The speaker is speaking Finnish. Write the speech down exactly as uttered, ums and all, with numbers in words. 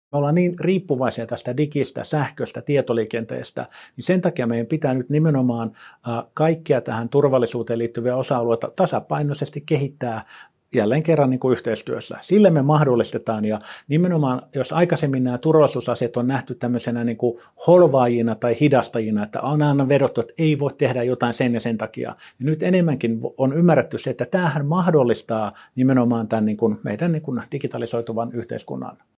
Me ollaan niin riippuvaisia tästä digistä, sähköstä, tietoliikenteestä, niin sen takia meidän pitää nyt nimenomaan kaikkia tähän turvallisuuteen liittyviä osa-alueita tasapainoisesti kehittää jälleen kerran niin kuin yhteistyössä. Sille me mahdollistetaan, ja nimenomaan jos aikaisemmin nämä turvallisuusasiat on nähty tämmöisenä niin kuin holvaajina tai hidastajina, että on aina vedottu, että ei voi tehdä jotain sen ja sen takia, niin nyt enemmänkin on ymmärretty se, että tämähän mahdollistaa nimenomaan tämän niin kuin meidän niin kuin digitalisoituvan yhteiskunnan.